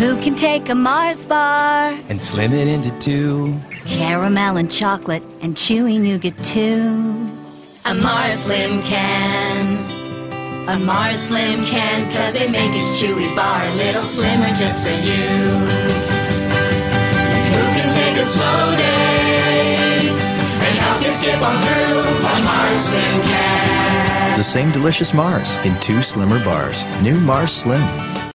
Who can take a Mars bar and slim it into two? Caramel and chocolate and chewy nougat too. A Mars Slim can. A Mars Slim can, 'cause they make its chewy bar a little slimmer just for you. Who can take a slow day and help you skip on through? A Mars Slim can. The same delicious Mars in 2 slimmer bars. New Mars Slim.